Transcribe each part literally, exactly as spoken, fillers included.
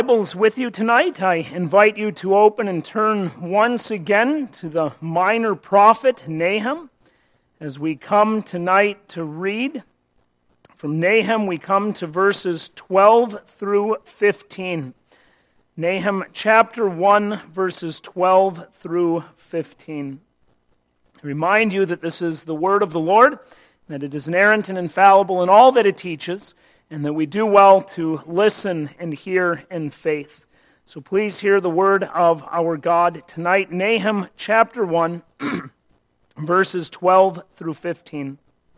Bibles with you tonight, I invite you to open and turn once again to the minor prophet Nahum. As we come tonight to read from Nahum, we come to verses twelve through fifteen. Nahum chapter one, verses twelve through fifteen. I remind you that this is the word of the Lord, that it is inerrant and infallible in all that it teaches, and that we do well to listen and hear in faith. So please hear the word of our God tonight. Nahum chapter one, verses twelve through fifteen.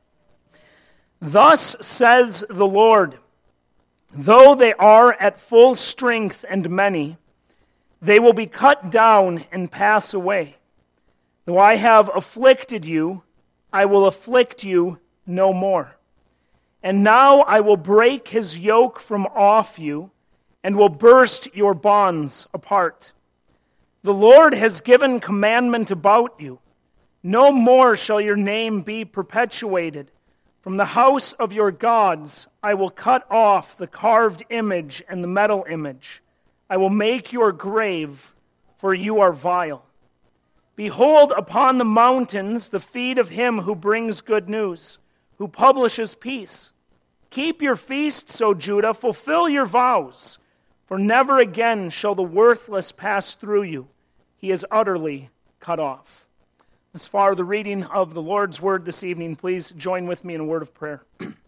Thus says the Lord, though they are at full strength and many, they will be cut down and pass away. Though I have afflicted you, I will afflict you no more. And now I will break his yoke from off you, and will burst your bonds apart. The Lord has given commandment about you. No more shall your name be perpetuated. From the house of your gods I will cut off the carved image and the metal image. I will make your grave, for you are vile. Behold upon the mountains the feet of him who brings good news, who publishes peace. Keep your feasts, O Judah, fulfill your vows, for never again shall the worthless pass through you. He is utterly cut off. As far the reading of the Lord's word this evening, please join with me in a word of prayer.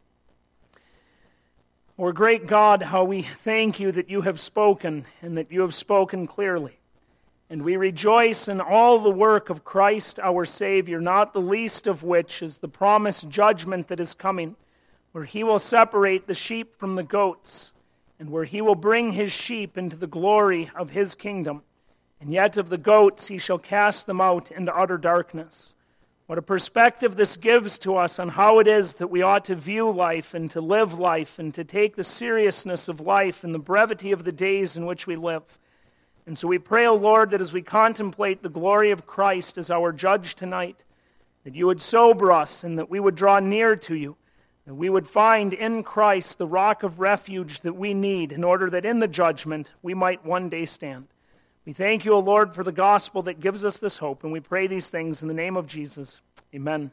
Our great God, how we thank you that you have spoken, and that you have spoken clearly. And we rejoice in all the work of Christ our Savior, not the least of which is the promised judgment that is coming, where he will separate the sheep from the goats, and where he will bring his sheep into the glory of his kingdom. And yet of the goats he shall cast them out into utter darkness. What a perspective this gives to us on how it is that we ought to view life and to live life and to take the seriousness of life and the brevity of the days in which we live. And so we pray, O Lord, that as we contemplate the glory of Christ as our judge tonight, that you would sober us and that we would draw near to you, that we would find in Christ the rock of refuge that we need in order that in the judgment we might one day stand. We thank you, O Lord, for the gospel that gives us this hope, and we pray these things in the name of Jesus. Amen.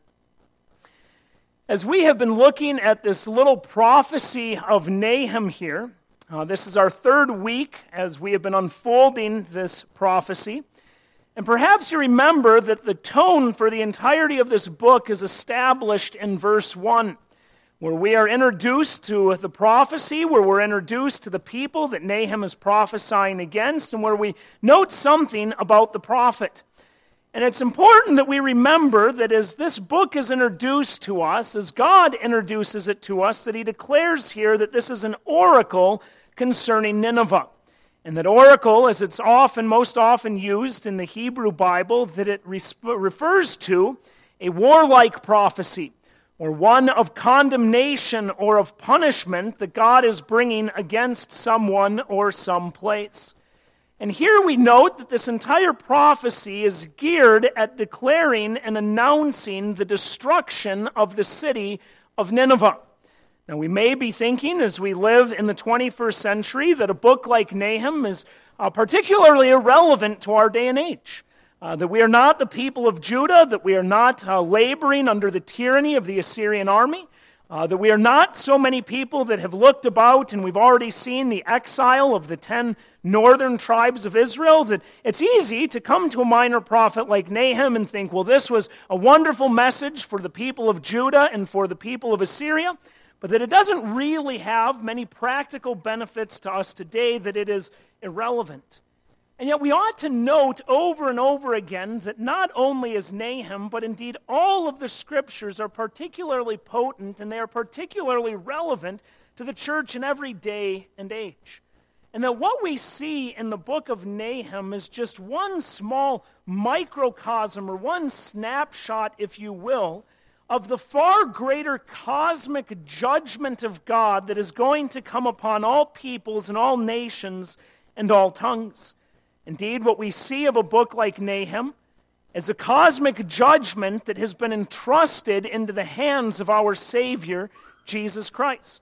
As we have been looking at this little prophecy of Nahum here, uh, this is our third week as we have been unfolding this prophecy. And perhaps you remember that the tone for the entirety of this book is established in verse one. Where we are introduced to the prophecy, where we're introduced to the people that Nahum is prophesying against, and where we note something about the prophet. And it's important that we remember that as this book is introduced to us, as God introduces it to us, that he declares here that this is an oracle concerning Nineveh. And that oracle, as it's often, most often used in the Hebrew Bible, that it refers to a warlike prophecy, or one of condemnation or of punishment that God is bringing against someone or some place. And here we note that this entire prophecy is geared at declaring and announcing the destruction of the city of Nineveh. Now we may be thinking as we live in the twenty-first century that a book like Nahum is uh, particularly irrelevant to our day and age. Uh, that we are not the people of Judah, that we are not uh, laboring under the tyranny of the Assyrian army, uh, that we are not so many people that have looked about and we've already seen the exile of the ten northern tribes of Israel, that it's easy to come to a minor prophet like Nahum and think, well, this was a wonderful message for the people of Judah and for the people of Assyria, but that it doesn't really have many practical benefits to us today, that it is irrelevant. And yet we ought to note over and over again that not only is Nahum, but indeed all of the scriptures are particularly potent and they are particularly relevant to the church in every day and age. And that what we see in the book of Nahum is just one small microcosm or one snapshot, if you will, of the far greater cosmic judgment of God that is going to come upon all peoples and all nations and all tongues. Indeed, what we see of a book like Nahum is a cosmic judgment that has been entrusted into the hands of our Savior, Jesus Christ.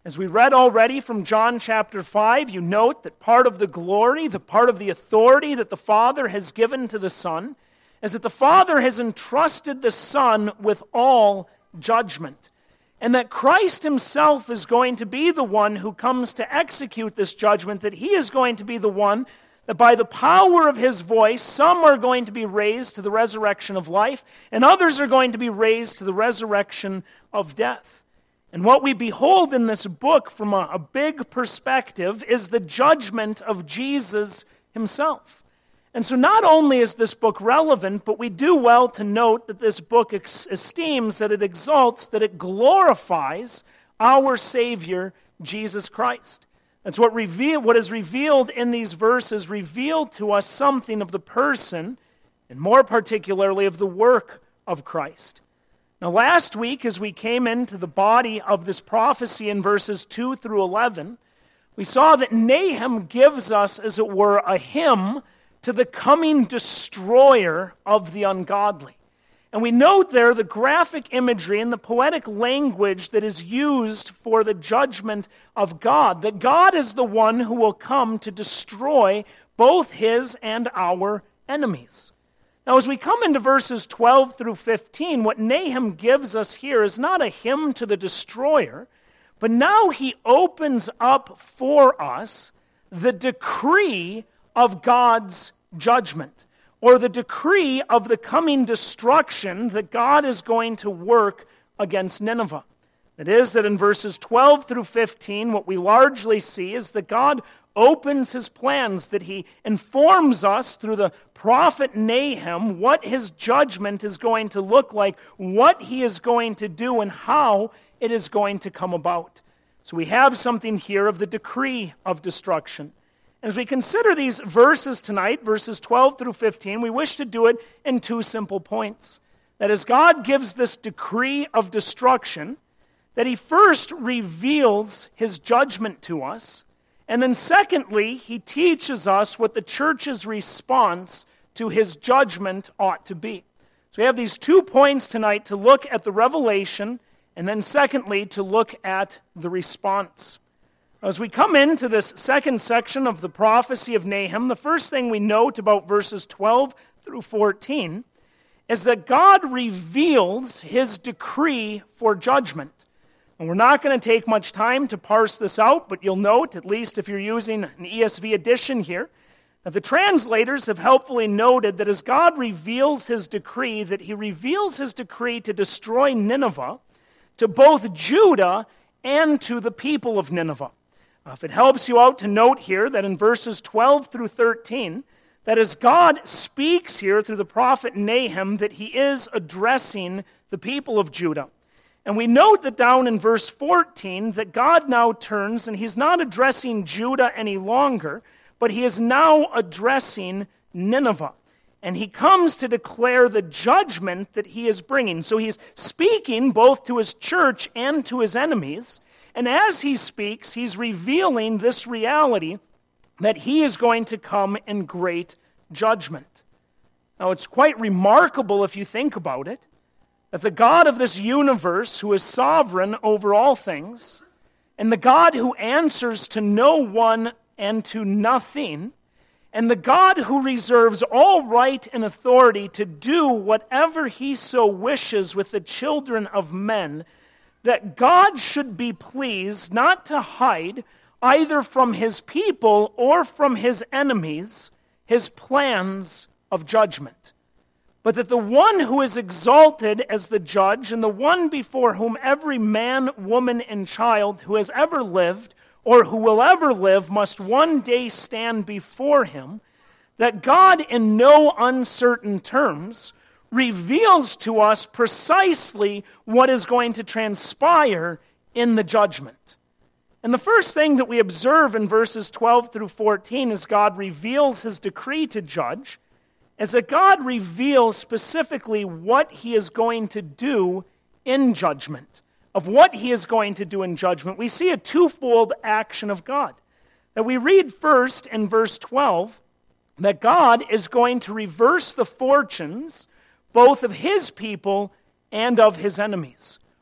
As we read already from John chapter five, you note that part of the glory, the part of the authority that the Father has given to the Son, is that the Father has entrusted the Son with all judgment. And that Christ himself is going to be the one who comes to execute this judgment, that he is going to be the one that by the power of his voice, some are going to be raised to the resurrection of life, and others are going to be raised to the resurrection of death. And what we behold in this book from a, a big perspective is the judgment of Jesus himself. And so not only is this book relevant, but we do well to note that this book ex- esteems, that it exalts, that it glorifies our Savior, Jesus Christ. That's what, reveal, what is revealed in these verses, revealed to us something of the person, and more particularly of the work of Christ. Now, last week, as we came into the body of this prophecy in verses two through eleven, we saw that Nahum gives us, as it were, a hymn to the coming destroyer of the ungodly. And we note there the graphic imagery and the poetic language that is used for the judgment of God, that God is the one who will come to destroy both his and our enemies. Now, as we come into verses twelve through fifteen, what Nahum gives us here is not a hymn to the destroyer, but now he opens up for us the decree of God's judgment, or the decree of the coming destruction that God is going to work against Nineveh. It is that in verses twelve through fifteen, what we largely see is that God opens his plans, that he informs us through the prophet Nahum what his judgment is going to look like, what he is going to do, and how it is going to come about. So we have something here of the decree of destruction. As we consider these verses tonight, verses twelve through fifteen, we wish to do it in two simple points. That as God gives this decree of destruction, that he first reveals his judgment to us, and then secondly, he teaches us what the church's response to his judgment ought to be. So we have these two points tonight to look at the revelation, and then secondly, to look at the response. As we come into this second section of the prophecy of Nahum, the first thing we note about verses twelve through fourteen is that God reveals his decree for judgment. And we're not going to take much time to parse this out, but you'll note, at least if you're using an E S V edition here, that the translators have helpfully noted that as God reveals his decree, that he reveals his decree to destroy Nineveh to both Judah and to the people of Nineveh. Uh, if it helps you out to note here that in verses twelve through thirteen, that as God speaks here through the prophet Nahum, that he is addressing the people of Judah. And we note that down in verse fourteen that God now turns and he's not addressing Judah any longer, but he is now addressing Nineveh. And he comes to declare the judgment that he is bringing. So he's speaking both to his church and to his enemies. And as he speaks, he's revealing this reality that he is going to come in great judgment. Now, it's quite remarkable if you think about it, that the God of this universe, who is sovereign over all things, and the God who answers to no one and to nothing, and the God who reserves all right and authority to do whatever he so wishes with the children of men, that God should be pleased not to hide either from his people or from his enemies his plans of judgment. But that the one who is exalted as the judge, and the one before whom every man, woman, and child who has ever lived or who will ever live must one day stand before him, that God in no uncertain terms reveals to us precisely what is going to transpire in the judgment. And the first thing that we observe in verses twelve through fourteen as God reveals his decree to judge is that God reveals specifically what he is going to do in judgment. Of what he is going to do in judgment, we see a twofold action of God. That we read first in verse twelve that God is going to reverse the fortunes both of his people and of his enemies.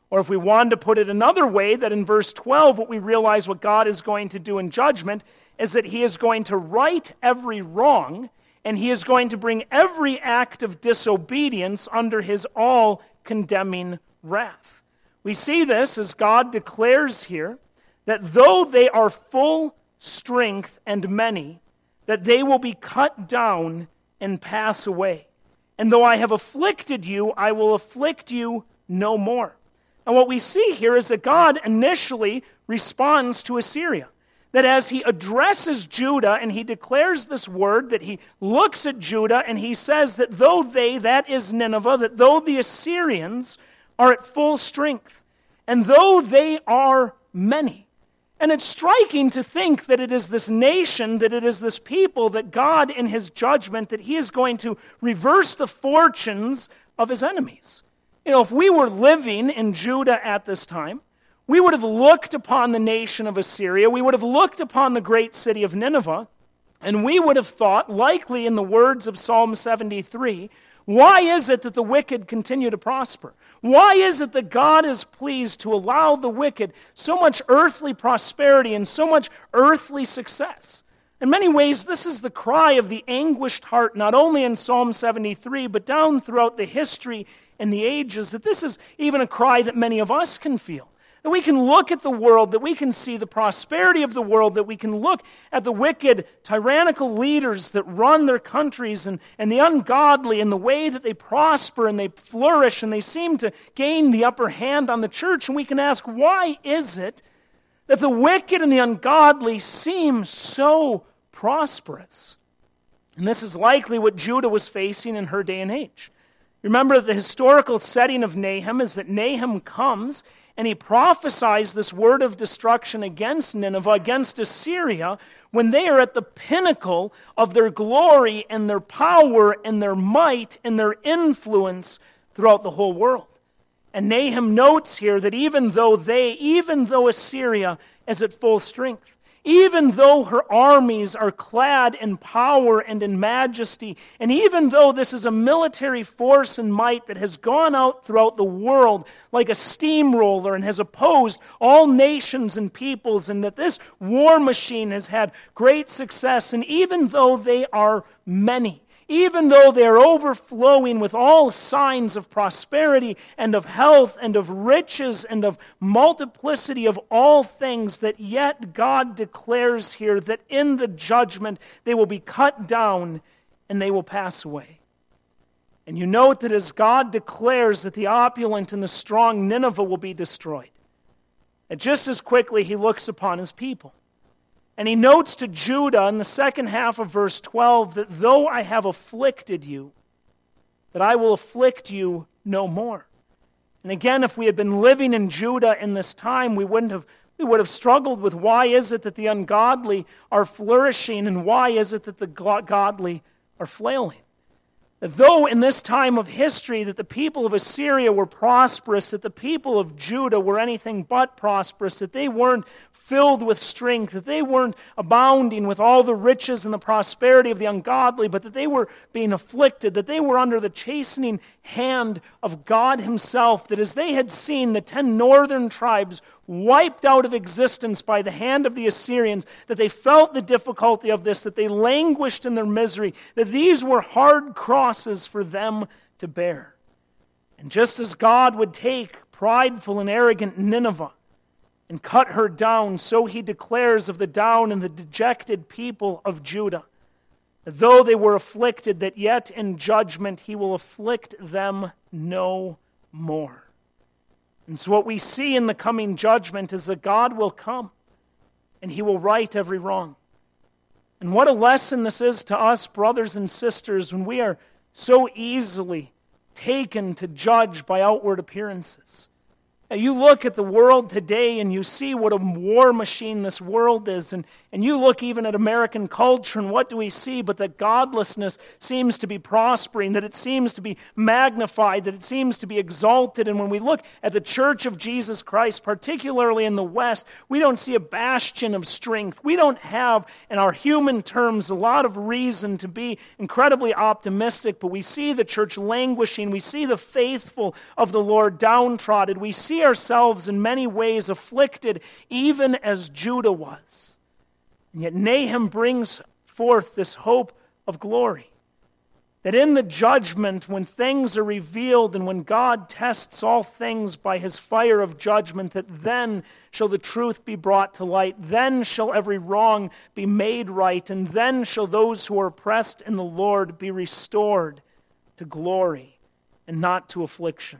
Or if we wanted to put it another way, that in verse twelve, what we realize what God is going to do in judgment is that he is going to right every wrong, and he is going to bring every act of disobedience under his all-condemning wrath. We see this as God declares here that though they are full strength and many, that they will be cut down and pass away. And though I have afflicted you, I will afflict you no more. And what we see here is that God initially responds to Assyria. That as he addresses Judah and he declares this word, that he looks at Judah and he says that though they, that is Nineveh, that though the Assyrians are at full strength, and though they are many. And it's striking to think that it is this nation, that it is this people, that God in his judgment, that he is going to reverse the fortunes of his enemies. You know, if we were living in Judah at this time, we would have looked upon the nation of Assyria, we would have looked upon the great city of Nineveh, and we would have thought, likely in the words of Psalm seventy-three, why is it that the wicked continue to prosper? Why is it that God is pleased to allow the wicked so much earthly prosperity and so much earthly success? In many ways, this is the cry of the anguished heart, not only in Psalm seventy-three, but down throughout the history and the ages, that this is even a cry that many of us can feel. That we can look at the world, that we can see the prosperity of the world, that we can look at the wicked, tyrannical leaders that run their countries and, and the ungodly and the way that they prosper and they flourish and they seem to gain the upper hand on the church. And we can ask, why is it that the wicked and the ungodly seem so prosperous? And this is likely what Judah was facing in her day and age. Remember, the historical setting of Nahum is that Nahum comes and he prophesies this word of destruction against Nineveh, against Assyria, when they are at the pinnacle of their glory and their power and their might and their influence throughout the whole world. And Nahum notes here that even though they, even though Assyria is at full strength, even though her armies are clad in power and in majesty, and even though this is a military force and might that has gone out throughout the world like a steamroller and has opposed all nations and peoples, and that this war machine has had great success, and even though they are many, even though they are overflowing with all signs of prosperity and of health and of riches and of multiplicity of all things, that yet God declares here that in the judgment they will be cut down and they will pass away. And you note that as God declares that the opulent and the strong Nineveh will be destroyed, that just as quickly he looks upon his people. And he notes to Judah in the second half of verse twelve that though I have afflicted you, that I will afflict you no more. And again, if we had been living in Judah in this time, we wouldn't have we would have struggled with why is it that the ungodly are flourishing and why is it that the godly are flailing. That though in this time of history that the people of Assyria were prosperous, that the people of Judah were anything but prosperous, that they weren't filled with strength, that they weren't abounding with all the riches and the prosperity of the ungodly, but that they were being afflicted, that they were under the chastening hand of God himself, that as they had seen the ten northern tribes wiped out of existence by the hand of the Assyrians, that they felt the difficulty of this, that they languished in their misery, that these were hard crosses for them to bear. And just as God would take prideful and arrogant Nineveh and cut her down, so he declares of the down and the dejected people of Judah, that though they were afflicted, that yet in judgment he will afflict them no more. And so what we see in the coming judgment is that God will come and he will right every wrong. And what a lesson this is to us, brothers and sisters, when we are so easily taken to judge by outward appearances. Now, you look at the world today and you see what a war machine this world is, and, and you look even at American culture, and what do we see but that godlessness seems to be prospering, that it seems to be magnified, that it seems to be exalted. And when we look at the Church of Jesus Christ, particularly in the West, we don't see a bastion of strength. We don't have, in our human terms, a lot of reason to be incredibly optimistic, but we see the church languishing. We see the faithful of the Lord downtrodden. We see see ourselves in many ways afflicted, even as Judah was. And yet Nahum brings forth this hope of glory. That in the judgment, when things are revealed and when God tests all things by his fire of judgment, that then shall the truth be brought to light, then shall every wrong be made right, and then shall those who are oppressed in the Lord be restored to glory and not to affliction.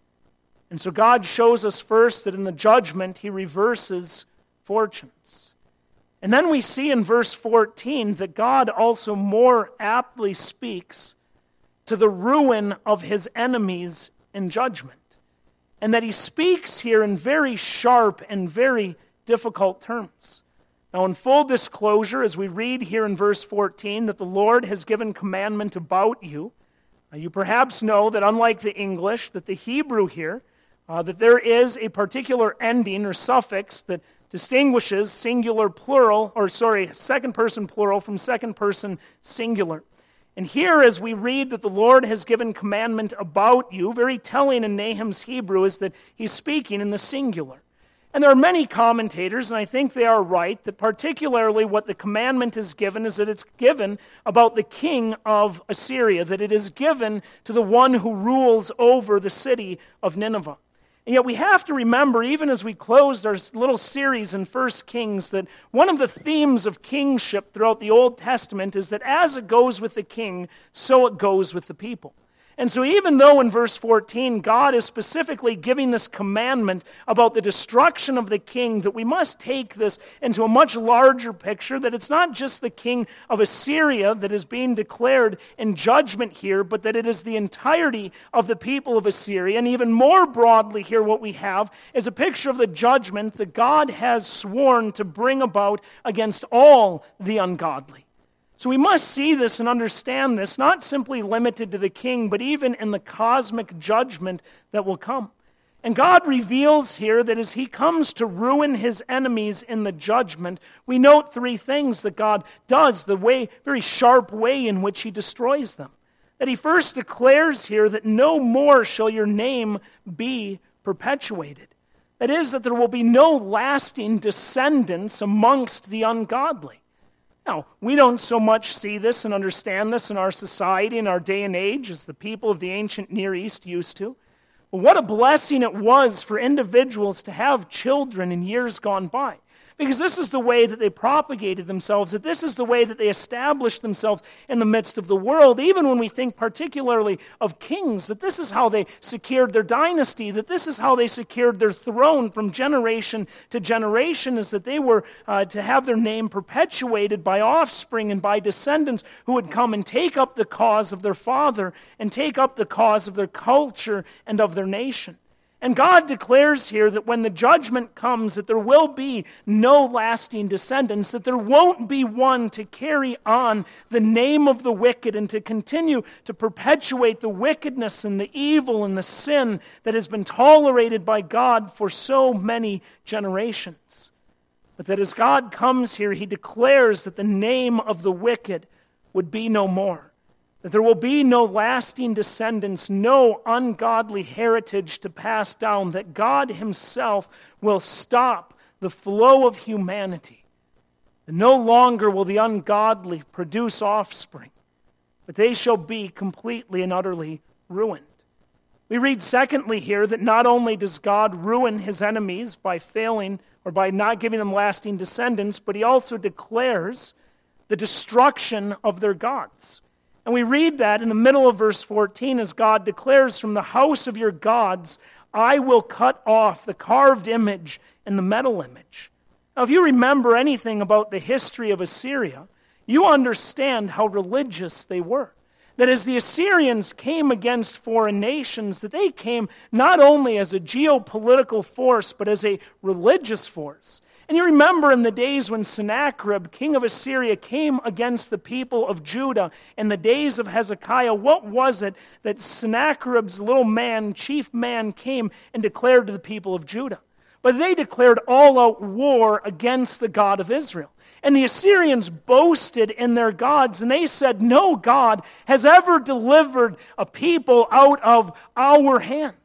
And so God shows us first that in the judgment he reverses fortunes. And then we see in verse fourteen that God also more aptly speaks to the ruin of his enemies in judgment. And that he speaks here in very sharp and very difficult terms. Now, in full disclosure, as we read here in verse fourteen, that the Lord has given commandment about you, uh, you perhaps know that unlike the English, that the Hebrew here, uh, that there is a particular ending or suffix that distinguishes singular plural, or sorry, second person plural from second person singular. And here, as we read that the Lord has given commandment about you, very telling in Nahum's Hebrew is that he's speaking in the singular. And there are many commentators, and I think they are right, that particularly what the commandment is given is that it's given about the king of Assyria, that it is given to the one who rules over the city of Nineveh. And yet we have to remember, even as we closed our little series in First Kings, that one of the themes of kingship throughout the Old Testament is that as it goes with the king, so it goes with the people. And so even though in verse fourteen, God is specifically giving this commandment about the destruction of the king, that we must take this into a much larger picture, that it's not just the king of Assyria that is being declared in judgment here, but that it is the entirety of the people of Assyria. And even more broadly here, what we have is a picture of the judgment that God has sworn to bring about against all the ungodly. So we must see this and understand this, not simply limited to the king, but even in the cosmic judgment that will come. And God reveals here that as he comes to ruin his enemies in the judgment, we note three things that God does, the way, very sharp way in which he destroys them. That he first declares here that no more shall your name be perpetuated. That is, that there will be no lasting descendants amongst the ungodly. Now, we don't so much see this and understand this in our society, in our day and age, as the people of the ancient Near East used to. But what a blessing it was for individuals to have children in years gone by. Because this is the way that they propagated themselves, that this is the way that they established themselves in the midst of the world, even when we think particularly of kings, that this is how they secured their dynasty, that this is how they secured their throne from generation to generation, is that they were uh, to have their name perpetuated by offspring and by descendants who would come and take up the cause of their father and take up the cause of their culture and of their nation. And God declares here that when the judgment comes, that there will be no lasting descendants, that there won't be one to carry on the name of the wicked and to continue to perpetuate the wickedness and the evil and the sin that has been tolerated by God for so many generations. But that as God comes here, he declares that the name of the wicked would be no more. That there will be no lasting descendants, no ungodly heritage to pass down, that God himself will stop the flow of humanity. And no longer will the ungodly produce offspring, but they shall be completely and utterly ruined. We read secondly here that not only does God ruin his enemies by failing or by not giving them lasting descendants, but he also declares the destruction of their gods. And we read that in the middle of verse fourteen as God declares, "From the house of your gods I will cut off the carved image and the metal image." Now, if you remember anything about the history of Assyria, you understand how religious they were. That as the Assyrians came against foreign nations, that they came not only as a geopolitical force, but as a religious force. And you remember in the days when Sennacherib, king of Assyria, came against the people of Judah in the days of Hezekiah, what was it that Sennacherib's little man, chief man, came and declared to the people of Judah? But they declared all-out war against the God of Israel. And the Assyrians boasted in their gods, and they said, "No God has ever delivered a people out of our hands."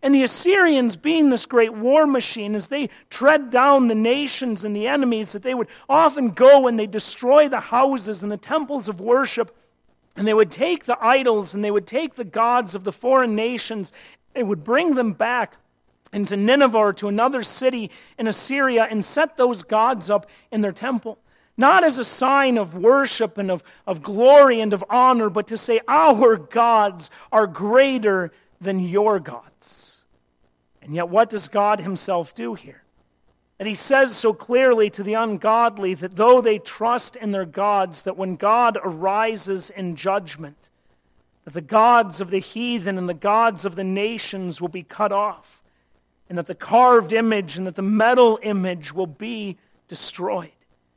And the Assyrians, being this great war machine, as they tread down the nations and the enemies, that they would often go and they destroy the houses and the temples of worship, and they would take the idols and they would take the gods of the foreign nations, they would bring them back into Nineveh or to another city in Assyria and set those gods up in their temple. Not as a sign of worship and of, of glory and of honor, but to say, our gods are greater than your gods. And yet what does God himself do here? And he says so clearly to the ungodly that though they trust in their gods, that when God arises in judgment, that the gods of the heathen and the gods of the nations will be cut off, and that the carved image and that the metal image will be destroyed.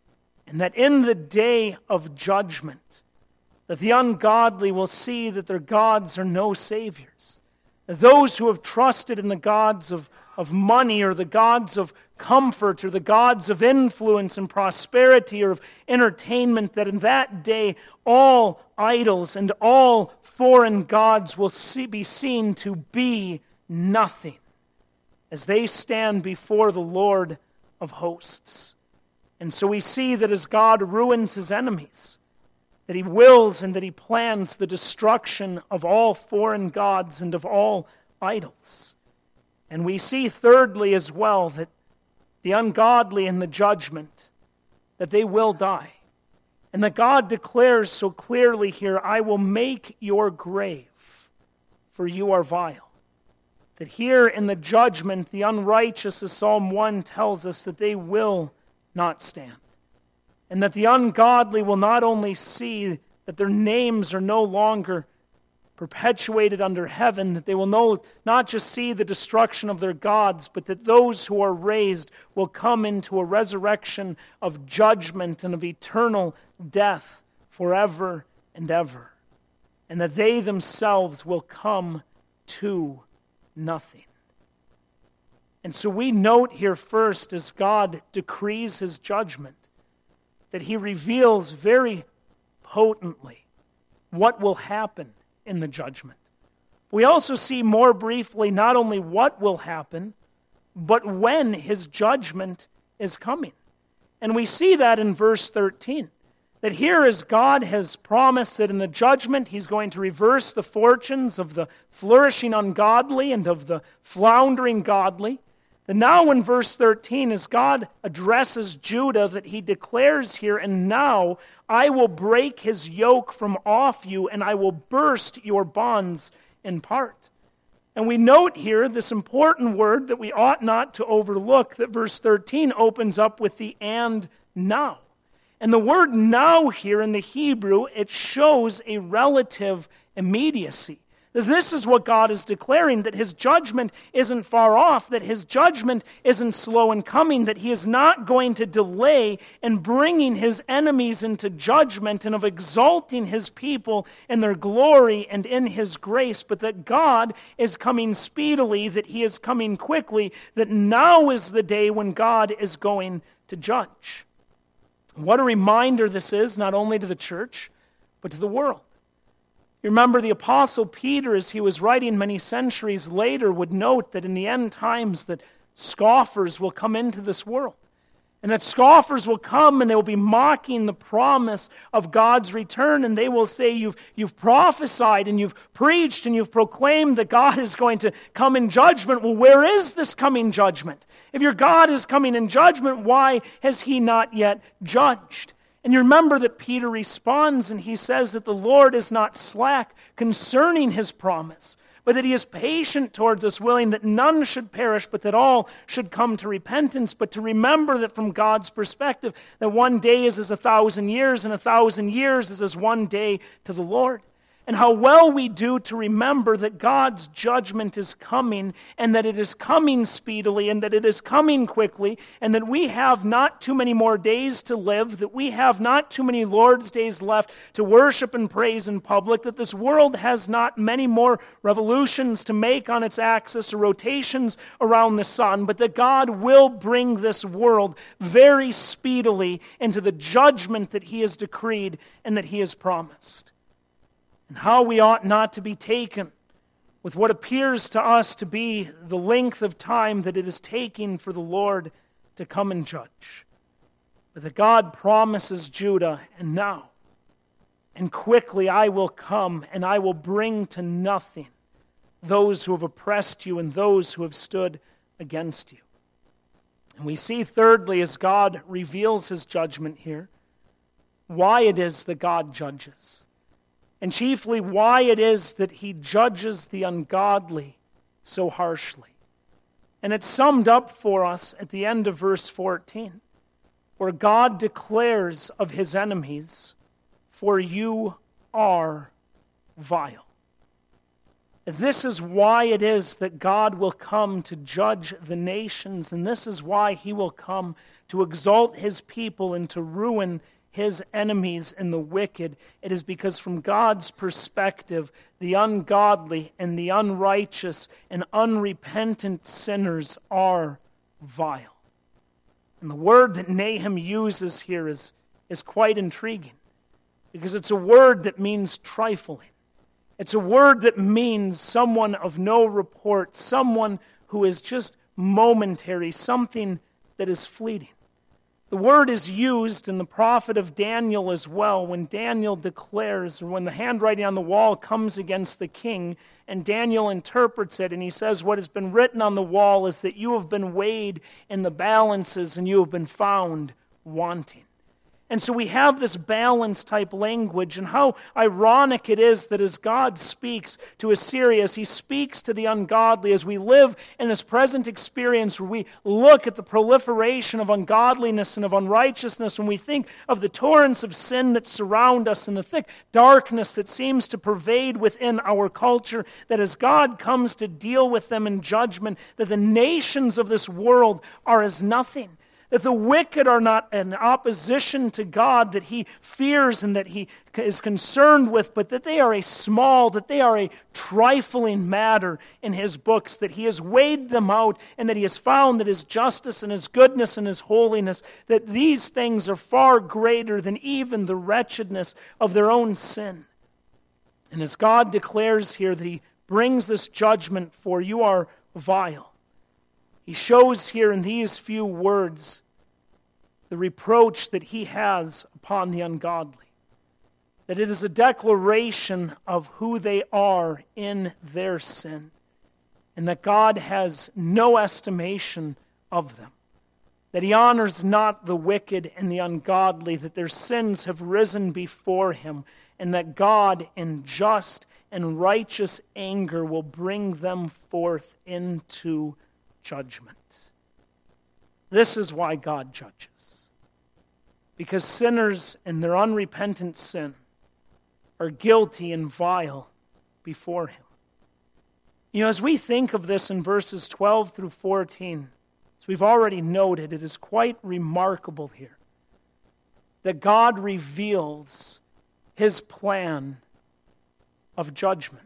And that in the day of judgment, that the ungodly will see that their gods are no saviors. That those who have trusted in the gods of, of money or the gods of comfort or the gods of influence and prosperity or of entertainment, that in that day all idols and all foreign gods will see, be seen to be nothing as they stand before the Lord of hosts. And so we see that as God ruins his enemies, that he wills and that he plans the destruction of all foreign gods and of all idols. And we see thirdly as well that the ungodly in the judgment, that they will die. And that God declares so clearly here, I will make your grave, for you are vile. That here in the judgment, the unrighteous, as Psalm one tells us, that they will not stand. And that the ungodly will not only see that their names are no longer perpetuated under heaven, that they will know, not just see the destruction of their gods, but that those who are raised will come into a resurrection of judgment and of eternal death forever and ever. And that they themselves will come to nothing. And so we note here first, as God decrees his judgment, that he reveals very potently what will happen in the judgment. We also see more briefly not only what will happen, but when his judgment is coming. And we see that in verse thirteen. That here as God has promised that in the judgment he's going to reverse the fortunes of the flourishing ungodly and of the floundering godly, and now in verse thirteen, as God addresses Judah, that he declares here, and now I will break his yoke from off you, and I will burst your bonds in part. And we note here this important word that we ought not to overlook, that verse thirteen opens up with the and now. And the word now here in the Hebrew, it shows a relative immediacy. This is what God is declaring, that his judgment isn't far off, that his judgment isn't slow in coming, that he is not going to delay in bringing his enemies into judgment and of exalting his people in their glory and in his grace, but that God is coming speedily, that he is coming quickly, that now is the day when God is going to judge. What a reminder this is, not only to the church, but to the world. You remember the Apostle Peter, as he was writing many centuries later, would note that in the end times that scoffers will come into this world. And that scoffers will come and they will be mocking the promise of God's return. And they will say, you've, you've prophesied and you've preached and you've proclaimed that God is going to come in judgment. Well, where is this coming judgment? If your God is coming in judgment, why has he not yet judged? And you remember that Peter responds and he says that the Lord is not slack concerning his promise, but that he is patient towards us, willing that none should perish, but that all should come to repentance. But to remember that from God's perspective, that one day is as a thousand years, and a thousand years is as one day to the Lord. And how well we do to remember that God's judgment is coming, and that it is coming speedily, and that it is coming quickly, and that we have not too many more days to live, that we have not too many Lord's days left to worship and praise in public, that this world has not many more revolutions to make on its axis or rotations around the sun, but that God will bring this world very speedily into the judgment that he has decreed and that he has promised. And how we ought not to be taken with what appears to us to be the length of time that it is taking for the Lord to come and judge. But that God promises Judah, and now, and quickly I will come, and I will bring to nothing those who have oppressed you and those who have stood against you. And we see thirdly, as God reveals his judgment here, why it is that God judges. And chiefly why it is that he judges the ungodly so harshly. And it's summed up for us at the end of verse fourteen, where God declares of his enemies, "For you are vile." This is why it is that God will come to judge the nations, and this is why he will come to exalt his people and to ruin his enemies and the wicked. It is because from God's perspective, the ungodly and the unrighteous and unrepentant sinners are vile. And the word that Nahum uses here is, is quite intriguing, because it's a word that means trifling. It's a word that means someone of no report, someone who is just momentary, something that is fleeting. The word is used in the prophet of Daniel as well, when Daniel declares, or when the handwriting on the wall comes against the king, and Daniel interprets it, and he says, what has been written on the wall is that you have been weighed in the balances, and you have been found wanting. And so we have this balance type language, and how ironic it is that as God speaks to Assyria, as he speaks to the ungodly, as we live in this present experience where we look at the proliferation of ungodliness and of unrighteousness, when we think of the torrents of sin that surround us and the thick darkness that seems to pervade within our culture, that as God comes to deal with them in judgment, that the nations of this world are as nothing. That the wicked are not an opposition to God that he fears and that he is concerned with, but that they are a small, that they are a trifling matter in his books, that he has weighed them out and that he has found that his justice and his goodness and his holiness, that these things are far greater than even the wretchedness of their own sin. And as God declares here that he brings this judgment, for you are vile, he shows here in these few words the reproach that he has upon the ungodly. That it is a declaration of who they are in their sin. And that God has no estimation of them. That he honors not the wicked and the ungodly. That their sins have risen before him. And that God in just and righteous anger will bring them forth into judgment. This is why God judges. Because sinners in their unrepentant sin are guilty and vile before him. You know, as we think of this in verses twelve through fourteen, as we've already noted, it is quite remarkable here that God reveals his plan of judgment.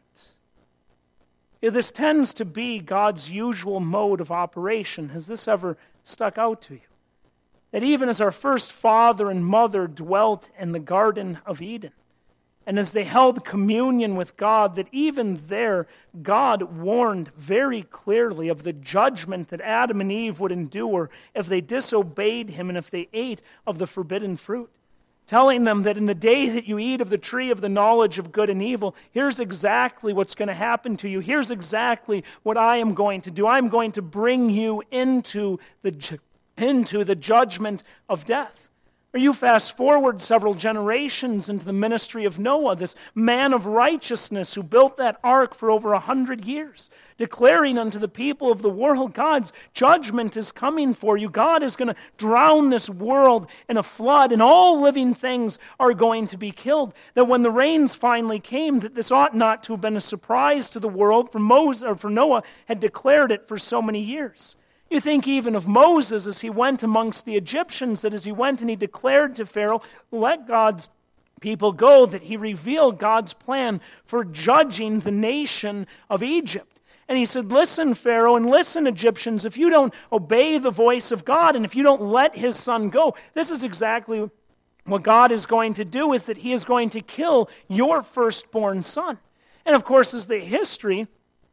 This tends to be God's usual mode of operation. Has this ever stuck out to you? That even as our first father and mother dwelt in the Garden of Eden, and as they held communion with God, that even there God warned very clearly of the judgment that Adam and Eve would endure if they disobeyed him and if they ate of the forbidden fruit. Telling them that in the day that you eat of the tree of the knowledge of good and evil, here's exactly what's going to happen to you. Here's exactly what I am going to do. I'm going to bring you into the, into the judgment of death. Or you fast forward several generations into the ministry of Noah, this man of righteousness who built that ark for over a hundred years, declaring unto the people of the world, God's judgment is coming for you. God is going to drown this world in a flood, and all living things are going to be killed. That when the rains finally came, that this ought not to have been a surprise to the world, for Moses or for Noah had declared it for so many years. You think even of Moses as he went amongst the Egyptians, that as he went and he declared to Pharaoh, let God's people go, that he revealed God's plan for judging the nation of Egypt. And he said, listen, Pharaoh, and listen, Egyptians, if you don't obey the voice of God, and if you don't let his son go, this is exactly what God is going to do, is that he is going to kill your firstborn son. And of course, as the history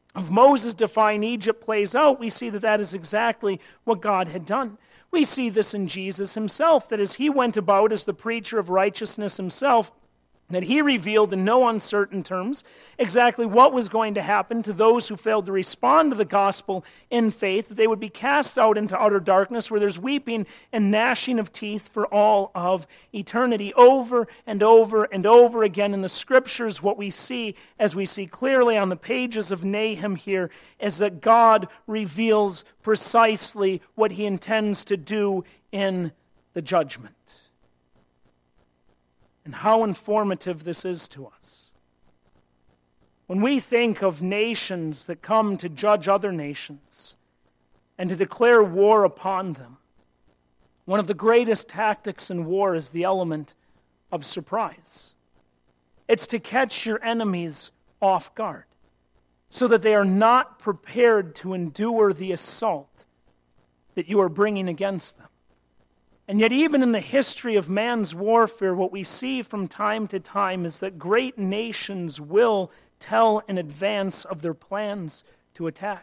of Moses defying Egypt plays out, we see that that is exactly what God had done. We see this in Jesus himself, that as he went about as the preacher of righteousness himself, that he revealed in no uncertain terms exactly what was going to happen to those who failed to respond to the gospel in faith, that they would be cast out into utter darkness where there's weeping and gnashing of teeth for all of eternity. Over and over and over again in the scriptures, what we see, as we see clearly on the pages of Nahum here, is that God reveals precisely what he intends to do in the judgment. And how informative this is to us. When we think of nations that come to judge other nations and to declare war upon them, one of the greatest tactics in war is the element of surprise. It's to catch your enemies off guard so that they are not prepared to endure the assault that you are bringing against them. And yet even in the history of man's warfare, what we see from time to time is that great nations will tell in advance of their plans to attack.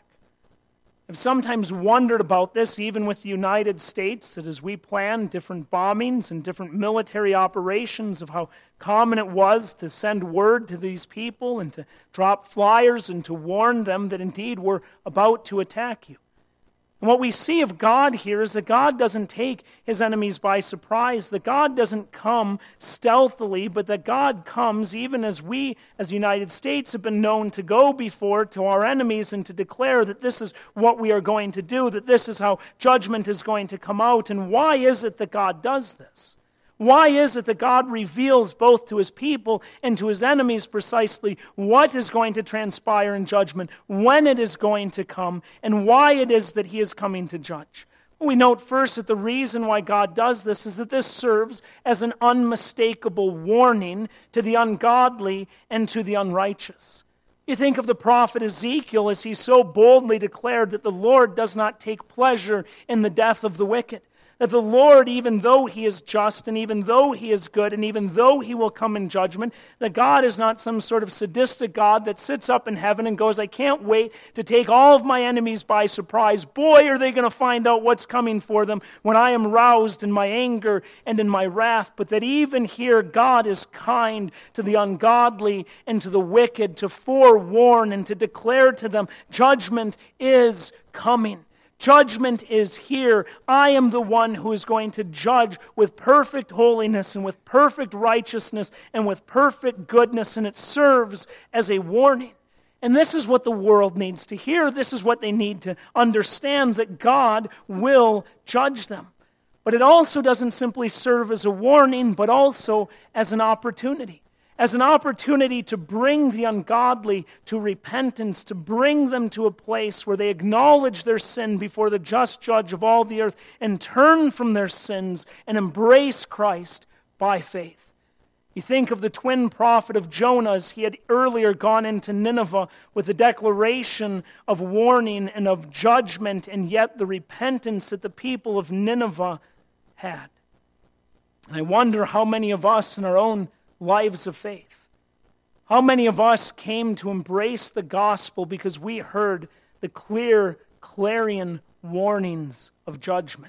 I've sometimes wondered about this, even with the United States, that as we plan different bombings and different military operations, of how common it was to send word to these people and to drop flyers and to warn them that indeed we're about to attack you. And what we see of God here is that God doesn't take his enemies by surprise, that God doesn't come stealthily, but that God comes even as we, as the United States, have been known to go before to our enemies and to declare that this is what we are going to do, that this is how judgment is going to come out. And why is it that God does this? Why is it that God reveals both to his people and to his enemies precisely what is going to transpire in judgment, when it is going to come, and why it is that he is coming to judge? We note first that the reason why God does this is that this serves as an unmistakable warning to the ungodly and to the unrighteous. You think of the prophet Ezekiel as he so boldly declared that the Lord does not take pleasure in the death of the wicked. That the Lord, even though he is just, and even though he is good, and even though he will come in judgment, that God is not some sort of sadistic God that sits up in heaven and goes, I can't wait to take all of my enemies by surprise. Boy, are they going to find out what's coming for them when I am roused in my anger and in my wrath. But that even here, God is kind to the ungodly and to the wicked, to forewarn and to declare to them, judgment is coming. Judgment is here. I am the one who is going to judge with perfect holiness and with perfect righteousness and with perfect goodness, and it serves as a warning. And this is what the world needs to hear. This is what they need to understand, that God will judge them. But it also doesn't simply serve as a warning, but also as an opportunity. As an opportunity to bring the ungodly to repentance, to bring them to a place where they acknowledge their sin before the just judge of all the earth and turn from their sins and embrace Christ by faith. You think of the twin prophet of Jonah as he had earlier gone into Nineveh with a declaration of warning and of judgment, and yet the repentance that the people of Nineveh had. And I wonder how many of us in our own lives of faith, how many of us came to embrace the gospel because we heard the clear, clarion warnings of judgment.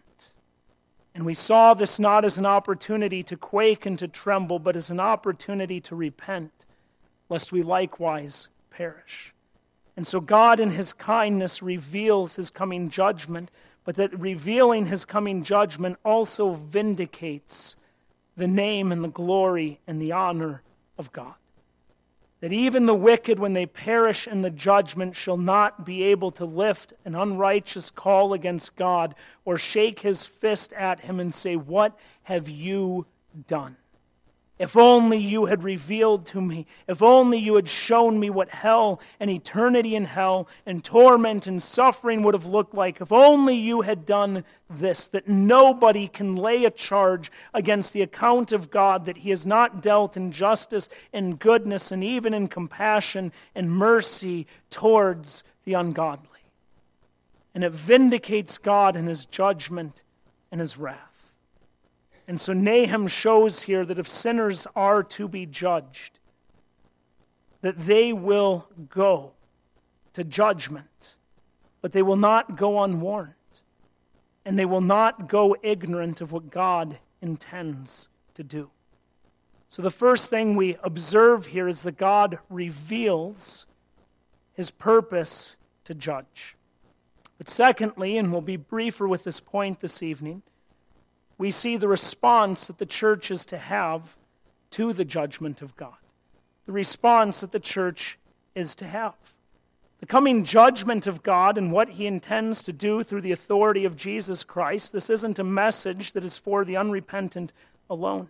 And we saw this not as an opportunity to quake and to tremble, but as an opportunity to repent, lest we likewise perish. And so God in his kindness reveals his coming judgment, but that revealing his coming judgment also vindicates the name and the glory and the honor of God. That even the wicked, when they perish in the judgment, shall not be able to lift an unrighteous call against God or shake his fist at him and say, what have you done? If only you had revealed to me, if only you had shown me what hell and eternity in hell and torment and suffering would have looked like, if only you had done this, that nobody can lay a charge against the account of God, that he has not dealt in justice and goodness and even in compassion and mercy towards the ungodly. And it vindicates God in his judgment and his wrath. And so Nahum shows here that if sinners are to be judged, that they will go to judgment, but they will not go unwarned, and they will not go ignorant of what God intends to do. So the first thing we observe here is that God reveals his purpose to judge. But secondly, and we'll be briefer with this point this evening, we see the response that the church is to have to the judgment of God. The response that the church is to have. The coming judgment of God and what he intends to do through the authority of Jesus Christ, this isn't a message that is for the unrepentant alone.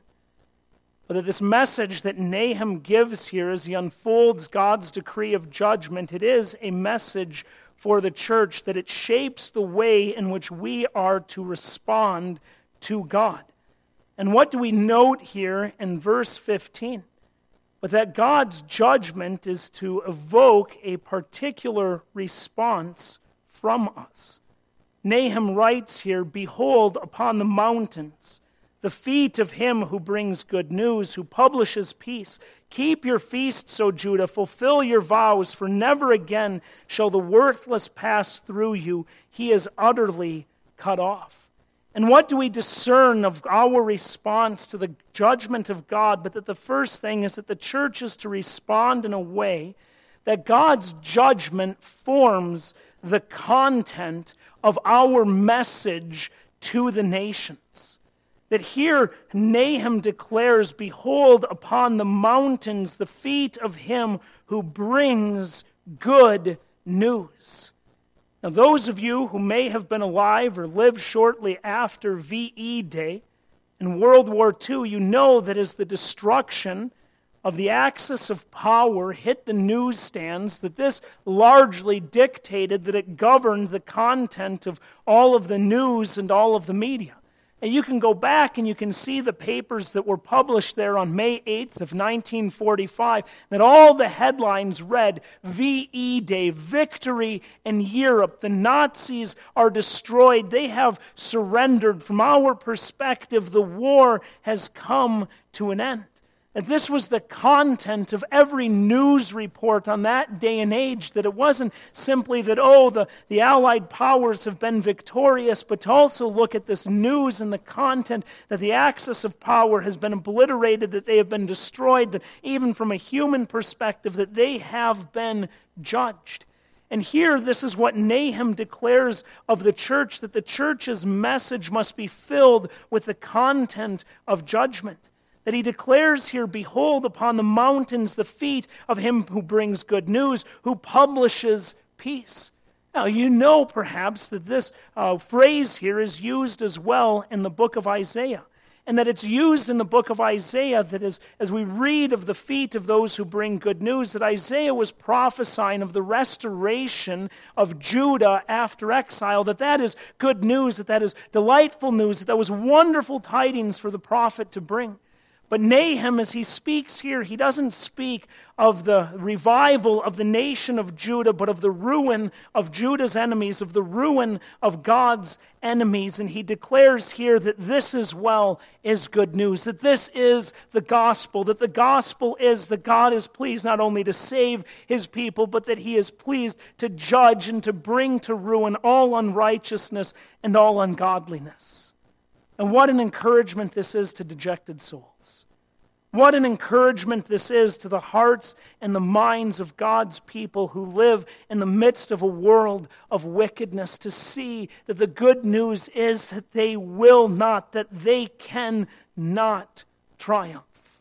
But that this message that Nahum gives here as he unfolds God's decree of judgment, it is a message for the church, that it shapes the way in which we are to respond to God. And what do we note here in verse fifteen? But that God's judgment is to evoke a particular response from us. Nahum writes here, "Behold, upon the mountains, the feet of him who brings good news, who publishes peace. Keep your feasts, O Judah, fulfill your vows, for never again shall the worthless pass through you. He is utterly cut off." And what do we discern of our response to the judgment of God? But that the first thing is that the church is to respond in a way that God's judgment forms the content of our message to the nations. That here Nahum declares, "Behold, upon the mountains, the feet of him who brings good news." Now, those of you who may have been alive or lived shortly after V E Day in World War Two, you know that as the destruction of the axis of power hit the newsstands, that this largely dictated that it governed the content of all of the news and all of the media. And you can go back and you can see the papers that were published there on May eighth of nineteen forty-five, that all the headlines read, V E Day, victory in Europe. The Nazis are destroyed. They have surrendered. From our perspective, the war has come to an end. That this was the content of every news report on that day and age, that it wasn't simply that, oh, the, the Allied powers have been victorious, but to also look at this news and the content that the axis of power has been obliterated, that they have been destroyed, that even from a human perspective, that they have been judged. And here, this is what Nahum declares of the church, that the church's message must be filled with the content of judgment. That he declares here, "Behold, upon the mountains, the feet of him who brings good news, who publishes peace." Now, you know perhaps that this uh, phrase here is used as well in the book of Isaiah. And that it's used in the book of Isaiah, that is, as we read of the feet of those who bring good news, that Isaiah was prophesying of the restoration of Judah after exile, that that is good news, that that is delightful news, that that was wonderful tidings for the prophet to bring. But Nahum, as he speaks here, he doesn't speak of the revival of the nation of Judah, but of the ruin of Judah's enemies, of the ruin of God's enemies. And he declares here that this as well is good news, that this is the gospel, that the gospel is that God is pleased not only to save his people, but that he is pleased to judge and to bring to ruin all unrighteousness and all ungodliness. And what an encouragement this is to dejected souls. What an encouragement this is to the hearts and the minds of God's people who live in the midst of a world of wickedness, to see that the good news is that they will not, that they can not triumph.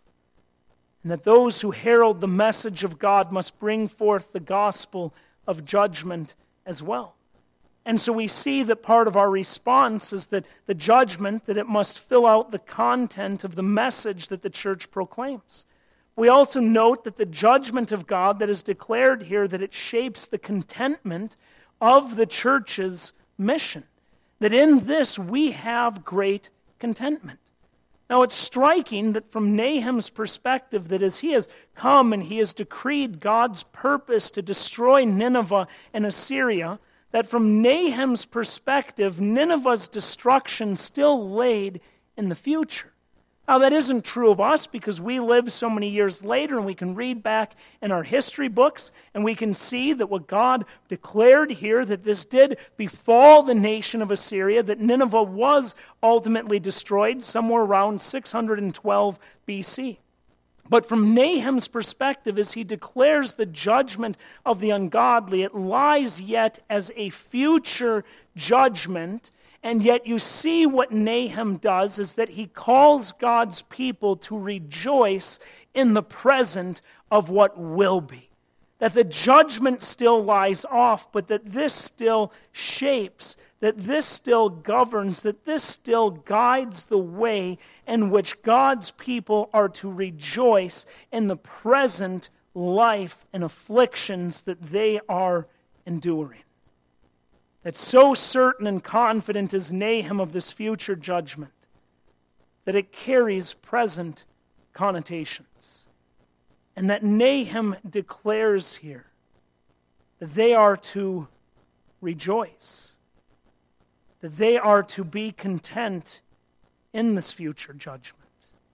And that those who herald the message of God must bring forth the gospel of judgment as well. And so we see that part of our response is that the judgment, that it must fill out the content of the message that the church proclaims. We also note that the judgment of God that is declared here, that it shapes the contentment of the church's mission. That in this we have great contentment. Now it's striking that from Nahum's perspective, that as he has come and he has decreed God's purpose to destroy Nineveh and Assyria, that from Nahum's perspective, Nineveh's destruction still laid in the future. Now, that isn't true of us because we live so many years later and we can read back in our history books and we can see that what God declared here, that this did befall the nation of Assyria, that Nineveh was ultimately destroyed somewhere around six hundred twelve B C. But from Nahum's perspective, as he declares the judgment of the ungodly, it lies yet as a future judgment. And yet you see what Nahum does is that he calls God's people to rejoice in the present of what will be. That the judgment still lies off, but that this still shapes, that this still governs, that this still guides the way in which God's people are to rejoice in the present life and afflictions that they are enduring. That so certain and confident is Nahum of this future judgment that it carries present connotations. And that Nahum declares here that they are to rejoice, that they are to be content in this future judgment.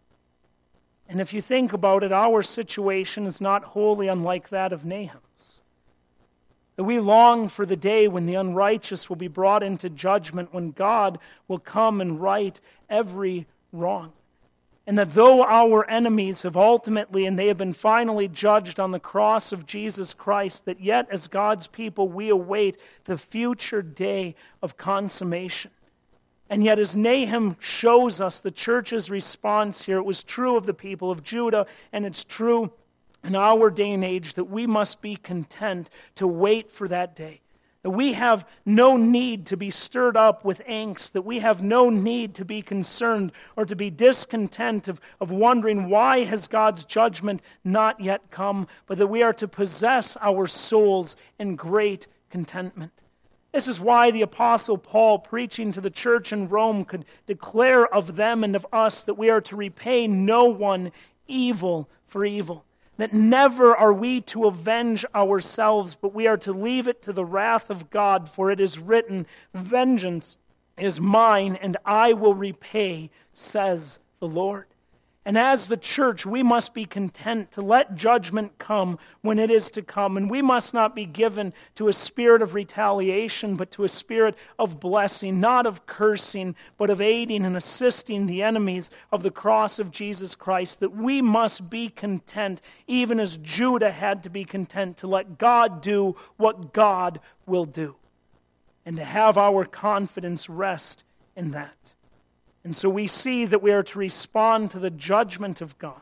And if you think about it, our situation is not wholly unlike that of Nahum's. That we long for the day when the unrighteous will be brought into judgment, when God will come and right every wrong. And that though our enemies have ultimately, and they have been finally judged on the cross of Jesus Christ, that yet as God's people we await the future day of consummation. And yet as Nahum shows us the church's response here, it was true of the people of Judah, and it's true in our day and age that we must be content to wait for that day. That we have no need to be stirred up with angst, that we have no need to be concerned or to be discontent of, of wondering why has God's judgment not yet come, but that we are to possess our souls in great contentment. This is why the Apostle Paul, preaching to the church in Rome, could declare of them and of us that we are to repay no one evil for evil. That never are we to avenge ourselves, but we are to leave it to the wrath of God, for it is written, "Vengeance is mine, and I will repay, says the Lord." And as the church, we must be content to let judgment come when it is to come. And we must not be given to a spirit of retaliation, but to a spirit of blessing, not of cursing, but of aiding and assisting the enemies of the cross of Jesus Christ. That we must be content, even as Judah had to be content, to let God do what God will do. And to have our confidence rest in that. And so we see that we are to respond to the judgment of God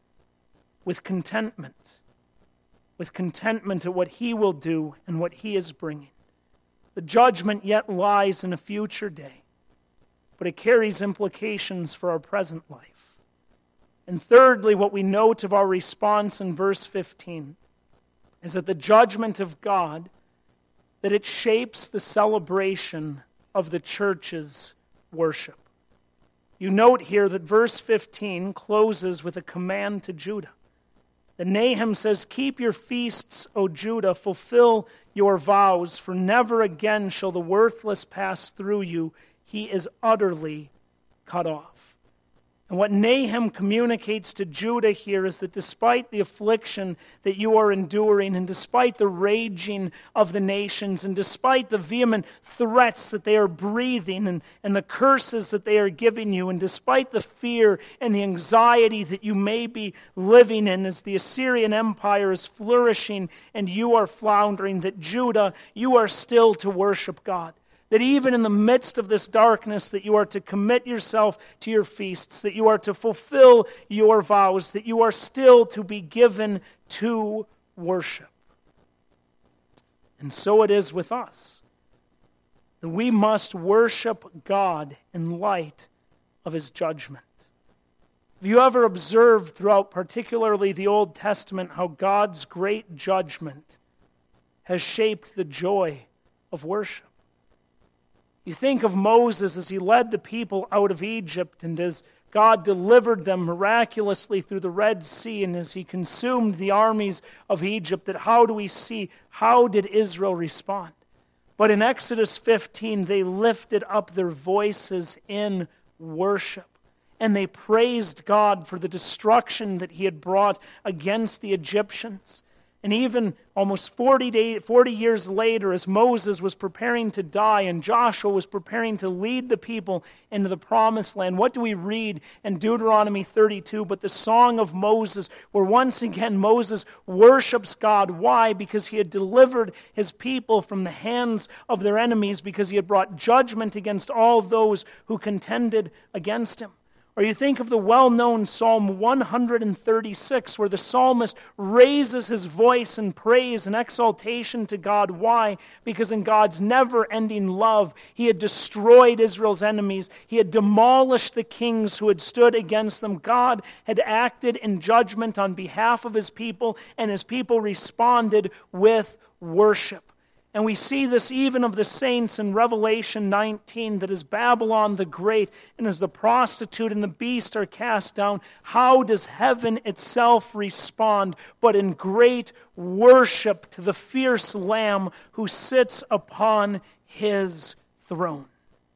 with contentment, with contentment at what He will do and what He is bringing. The judgment yet lies in a future day, but it carries implications for our present life. And thirdly, what we note of our response in verse fifteen is that the judgment of God, that it shapes the celebration of the church's worship. You note here that verse fifteen closes with a command to Judah. The Nahum says, "Keep your feasts, O Judah, fulfill your vows, for never again shall the worthless pass through you. He is utterly cut off." And what Nahum communicates to Judah here is that despite the affliction that you are enduring, and despite the raging of the nations, and despite the vehement threats that they are breathing, and, and the curses that they are giving you, and despite the fear and the anxiety that you may be living in as the Assyrian Empire is flourishing and you are floundering, that Judah, you are still to worship God. That even in the midst of this darkness, that you are to commit yourself to your feasts, that you are to fulfill your vows, that you are still to be given to worship. And so it is with us. That we must worship God in light of His judgment. Have you ever observed throughout particularly the Old Testament how God's great judgment has shaped the joy of worship? You think of Moses as he led the people out of Egypt, and as God delivered them miraculously through the Red Sea, and as He consumed the armies of Egypt, that how do we see, how did Israel respond? But in Exodus fifteen, they lifted up their voices in worship. and they praised God for the destruction that he had brought against the Egyptians. And even almost forty, day, forty years later, as Moses was preparing to die and Joshua was preparing to lead the people into the promised land, what do we read in Deuteronomy thirty-two but the song of Moses, where once again Moses worships God. Why? Because he had delivered his people from the hands of their enemies, because he had brought judgment against all those who contended against him. Or you think of the well-known Psalm one thirty-six, where the psalmist raises his voice in praise and exaltation to God. Why? Because in God's never-ending love, he had destroyed Israel's enemies. He had demolished the kings who had stood against them. God had acted in judgment on behalf of his people, and his people responded with worship. And we see this even of the saints in Revelation nineteen, that as Babylon the Great and as the prostitute and the beast are cast down, how does heaven itself respond but in great worship to the fierce Lamb who sits upon his throne?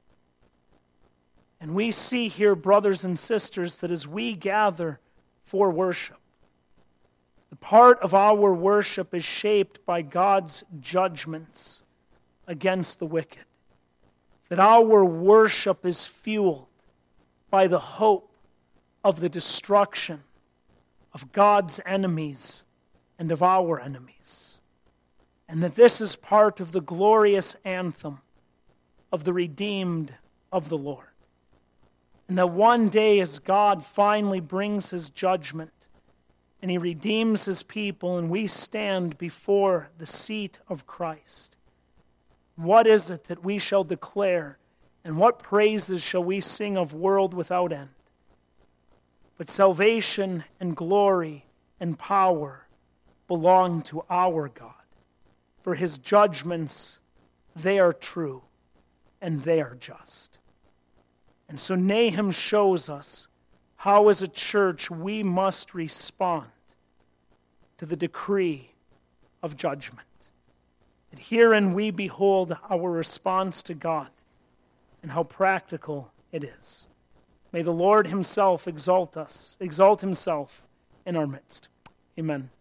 And we see here, brothers and sisters, that as we gather for worship, the part of our worship is shaped by God's judgments against the wicked. That our worship is fueled by the hope of the destruction of God's enemies and of our enemies. And that this is part of the glorious anthem of the redeemed of the Lord. And that one day, as God finally brings his judgment, and he redeems his people, and we stand before the seat of Christ, what is it that we shall declare, and what praises shall we sing of world without end? But salvation and glory and power belong to our God. For his judgments, they are true, and they are just. And so Nahum shows us how as a church we must respond to the decree of judgment. And herein we behold our response to God and how practical it is. May the Lord himself exalt us, exalt himself in our midst. Amen.